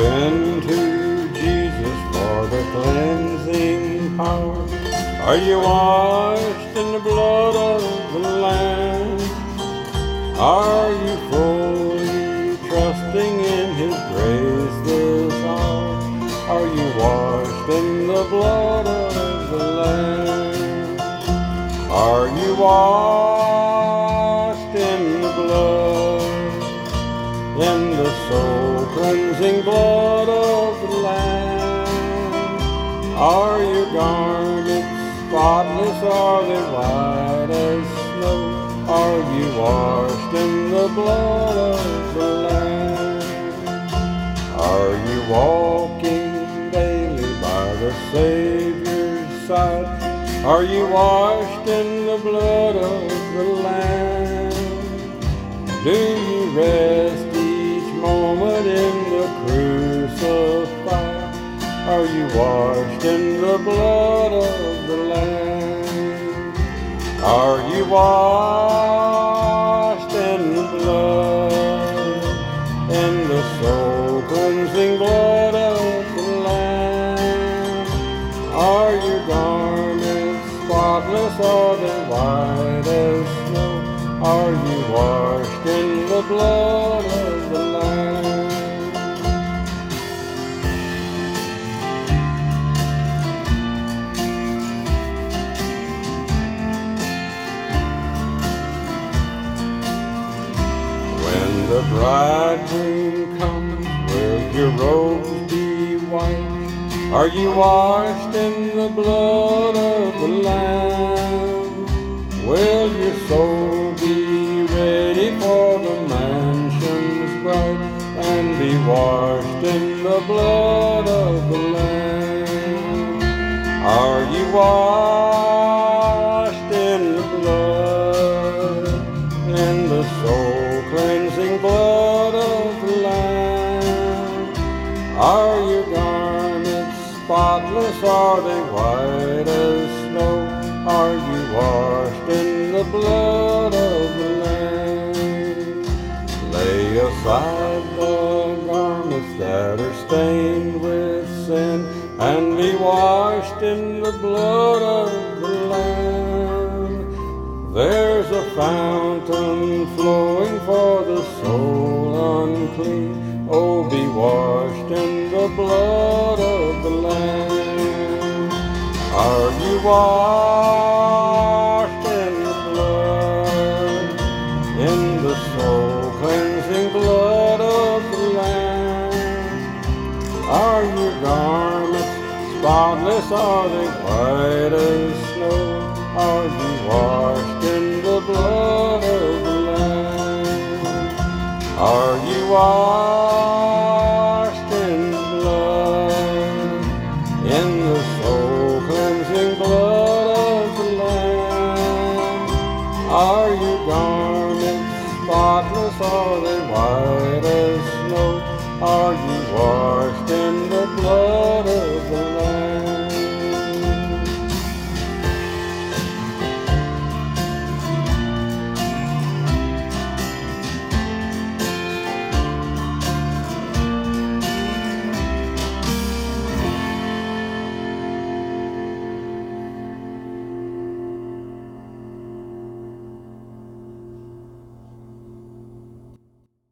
been to Jesus for the cleansing power? Are you washed in the blood of the Lamb? Are you fully trusting in His grace this hour? Are you washed in the blood of the Lamb? Are you washed in the blood, in the soul-cleansing blood of the Lamb? Are your garments spotless? Are they white as snow? Are you washed in the blood of the Lamb? Are you walking daily by the Savior's side? Are you washed in the blood of the Lamb? Do you rest each moment in the crucified? Are you washed in the blood of the Lamb? Are you washed in the blood, in the soul-cleansing blood of the Lamb? Are your garments spotless? Are they white as snow? Are you washed in the blood of the Lamb? When the bridegroom comes, will your robes be white? Are you washed in the blood of the Lamb? Will your soul be ready for the mansions bright, and be washed in the blood of the Lamb? Are you washed in the blood, in the soul-cleansing blood of the Lamb? Are your garments spotless? Are they white as snow? Are you washed in the blood of the Lamb? Lay aside the garments that are stained with sin, and be washed in the blood of the Lamb. There's a fountain flowing for the soul unclean. Oh, be washed in the blood of the Lamb. Are you washed in the blood, in the soul-cleansing blood of the Lamb? Are your garments spotless? Are they white as snow? Are you washed in the blood of the Lamb? Are you washed